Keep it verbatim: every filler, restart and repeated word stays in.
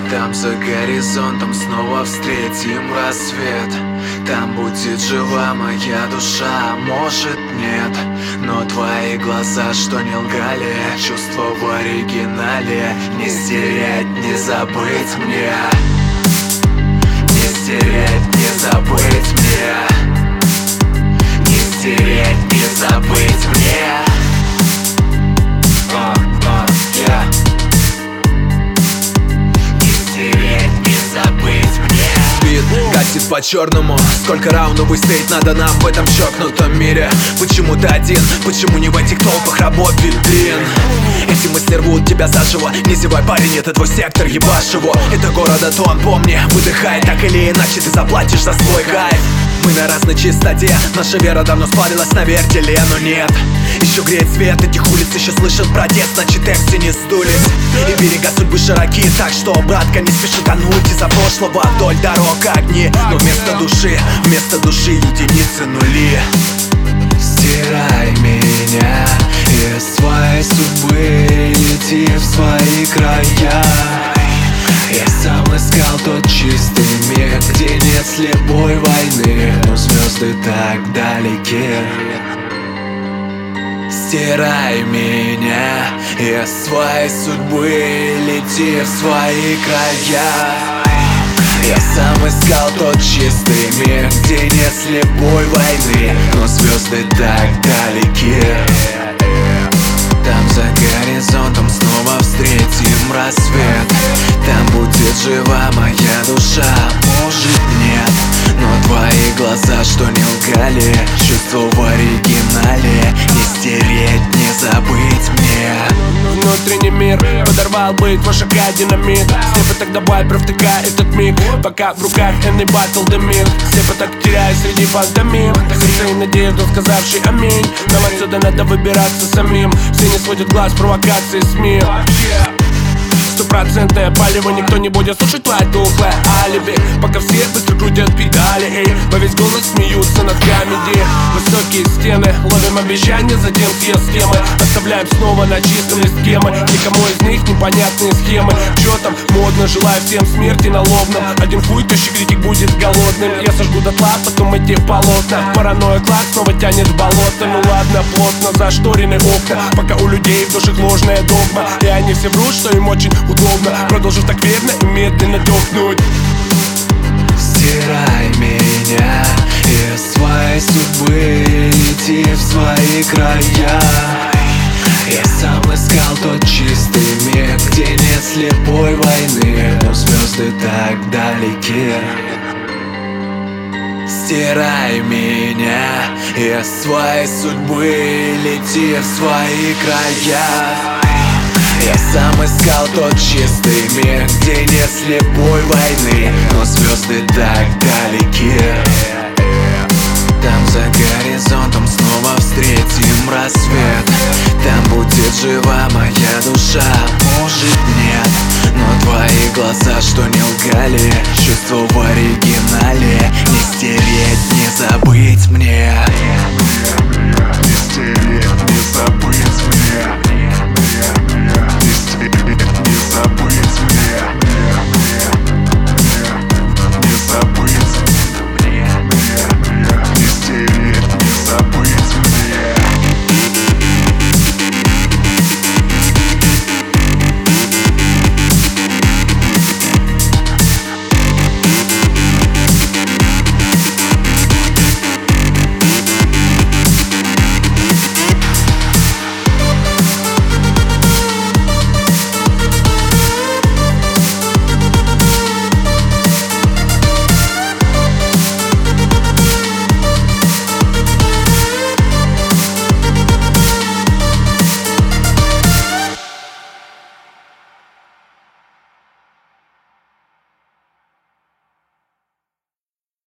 Там за горизонтом снова встретим рассвет. Там будет жива моя душа, может нет. Но твои глаза, что не лгали, чувства в оригинале. Не стереть, не забыть мне. Не стереть, не забыть мне. Не стереть, не забыть мне. uh, uh, yeah. Не стереть, не забыть мне. Бит катит по-черному. Сколько раундов выстоять надо нам в этом чокнутом мире? Почему ты один? Почему не в этих толпах рабов витрин? Эти мысли рвут тебя заживо. Не зевай, парень, это твой сектор, ебашь его. Это города тон, помни, выдыхай. Так или иначе ты заплатишь за свой кайф. Мы на разной чистоте, наша вера давно спалилась на вертеле, но нет. Еще греет свет этих улиц, еще слышен протест, значит экси не сдулись. И берега судьбы широки, так что, братка, не спеши тонуть из-за прошлого. Вдоль дорог огни, но вместо души, вместо души единицы нули. Стирай меня из своей судьбы, лети в свои края. Я сам искал тот чистый мир, где нет слепой войны, но звезды так далеки. Стирай меня из своей судьбы, лети в свои края. Я сам искал тот чистый мир, где нет слепой войны, но звезды так далеки. Там за горизонтом снова встретим рассвет. Там будет жива моя душа, может нет. Но твои глаза, что не лгали, чувства в оригинале. Не стереть, не забыть мне. Внутренний мир подорвал бы твой шага динамит. Слепо так давай провтыкай этот миг, пока в руках энный батл дымит. Слепо так теряй среди пантомим. Сердце и надежду, сказавший аминь. Нам отсюда надо выбираться самим. Все не сводят глаз провокации СМИ. Стопроцентное палево, никто не будет слушать твое тухлое алиби. Пока все быстро крутят педали, эй, во весь голос смеются над комедией. Высокие стены, ловим обещания, затем все схемы оставляем снова на чистом листке мы. Никому из них непонятные схемы. Чё там модно, желаю всем смерти на лобном. Один хуй, тощий критик будет голодным. Я сожгу дотла, потом эти полотна. Паранойя класс снова тянет в болото. Ну ладно, плотно зашторены окна, пока у людей в душе ложная догма. И они все врут, что им очень удобно, продолжив так верно и медленно дохнуть. Стирай меня из своей судьбы, лети в свои края. Я сам искал тот чистый мир, где нет слепой войны, но звезды так далеки. Стирай меня из своей судьбы, лети в свои края. Я сам искал тот чистый мир, где нет слепой войны, но звезды так далеки. Там за горизонтом снова встретим рассвет. Там будет жива моя душа, может нет. Но твои глаза, что не лгали, чувства в оригинале. Не стереть, не забыть мне.